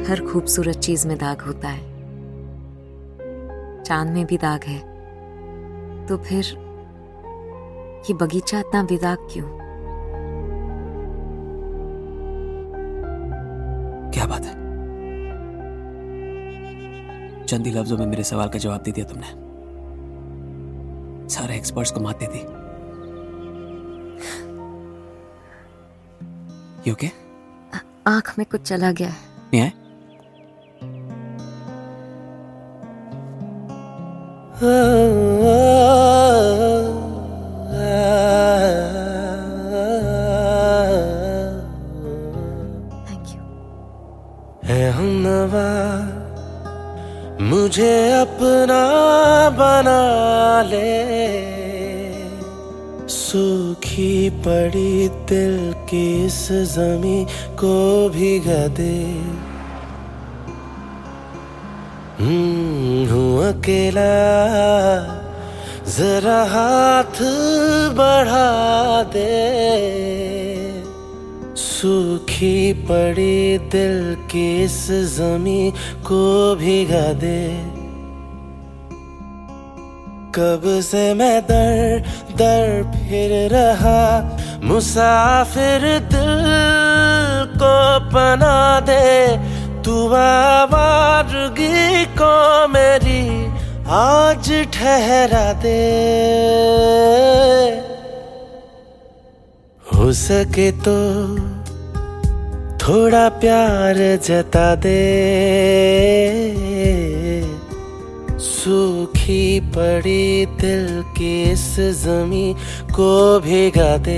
हर खूबसूरत चीज में दाग होता है। चांद में भी दाग है, तो फिर ये बगीचा इतना बेदाग क्यों? क्या बात है, चंद ही लफ्जों में मेरे सवाल का जवाब दे दिया तुमने। सारे एक्सपर्ट्स को मात दे दी। You okay? आंख में कुछ चला गया है। नहीं है? Thank you. है हमनवा मुझे अपना बना ले, सूखी पड़ी दिल की इस ज़मीं को भिगा दे। हूँ अकेला, जरा हाथ बढ़ा दे, सूखी पड़ी दिल की इस ज़मीं को भिगा दे। कब से मैं दर दर फिर रहा, मुसाफिर दिल को पना दे। तू आवारगी को मेरी आज ठहरा दे। हो सके तो थोड़ा प्यार जता दे, सूखी पड़ी दिल की इस ज़मीं को भिगा दे।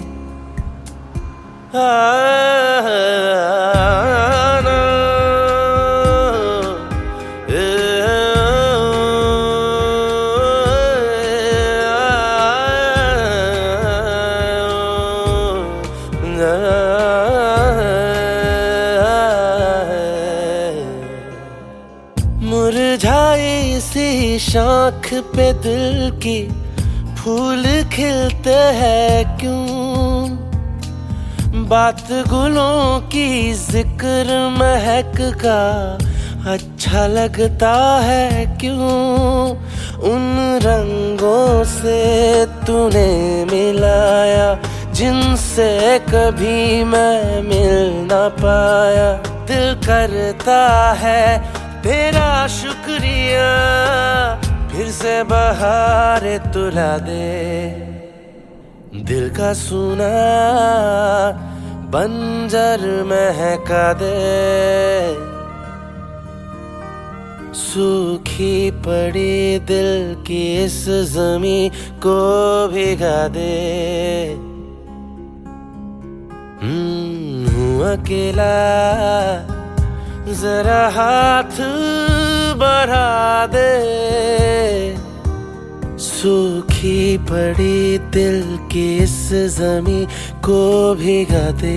मुरझाई सी शाख पे दिल की फूल खिलते हैं क्यों? बात गुलों की जिक्र महक का अच्छा लगता है क्यों? उन रंगों से तूने मिलाया जिनसे कभी मैं मिल ना पाया। दिल करता है तेरा शुक्रिया, फिर से बहार तुला दे। दिल का सूना बंजर महका दे, सूखी पड़ी दिल की इस ज़मीं को भिगा दे। हूँ अकेला, जरा हाथ बढ़ा दे, सूखी पड़ी दिल की इस ज़मीं को भिगा दे।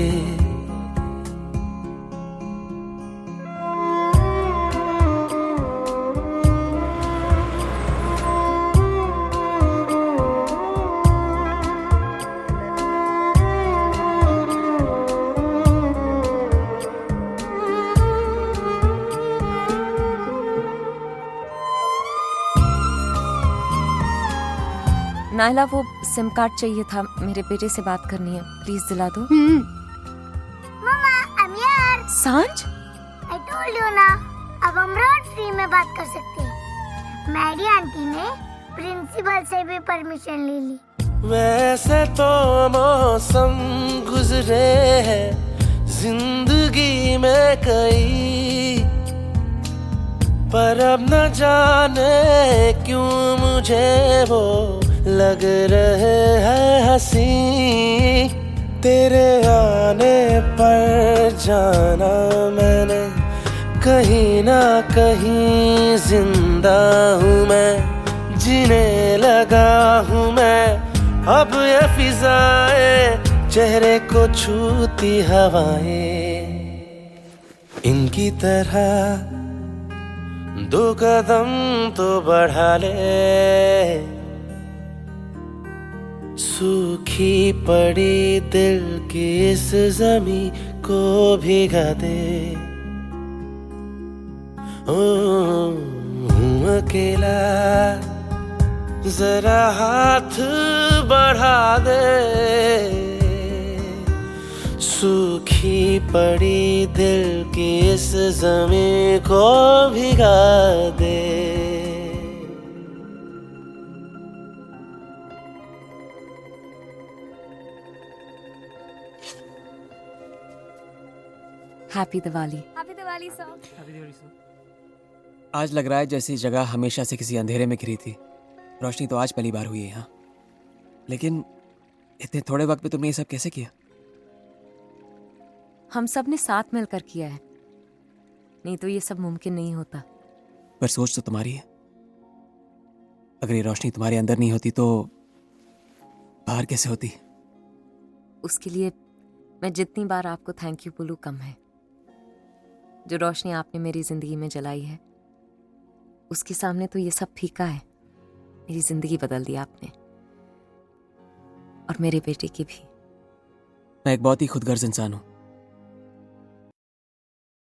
नायला, वो सिम कार्ड चाहिए था, मेरे बेटे से बात करनी है, प्लीज दिला दो। मम्मा, I'm here. सांझ, I told you ना, अब हम रोड फ्री में बात कर सकते हैं। मैडी आंटी ने प्रिंसिपल से भी परमिशन ले ली। वैसे तो मौसम गुजरे हैं जिंदगी में कई, पर अब न जाने क्यों मुझे वो लग रहे हैं हंसी। तेरे आने पर जाना मैंने, कहीं ना कहीं जिंदा हूँ मैं, जीने लगा हूँ मैं। अब ये फिजाएं चेहरे को छूती हवाएं, इनकी तरह दो कदम तो बढ़ा ले, सूखी पड़ी दिल की इस ज़मीं को भिगा दे। हूँ अकेला, जरा हाथ बढ़ा दे, सूखी पड़ी दिल की इस ज़मीं को भिगा दे। Happy Diwali. Happy Diwali sir. आज लग रहा है जैसी जगह हमेशा से किसी अंधेरे में घिरी थी। रोशनी तो आज पहली बार हुई है यहाँ, लेकिन इतने थोड़े वक्त में तुमने ये सब कैसे किया? हम सब ने साथ मिलकर किया है, नहीं तो ये सब मुमकिन नहीं होता। पर सोच तो तुम्हारी है। अगर ये रोशनी तुम्हारे अंदर नहीं होती तो बाहर कैसे होती? उसके लिए मैं जितनी बार आपको थैंक यू बोलूं कम है। जो रोशनी आपने मेरी जिंदगी में जलाई है, उसके सामने तो ये सब फीका है। मेरी जिंदगी बदल दी आपने, और मेरे बेटे की भी। मैं एक बहुत ही खुदगर्ज इंसान हूं।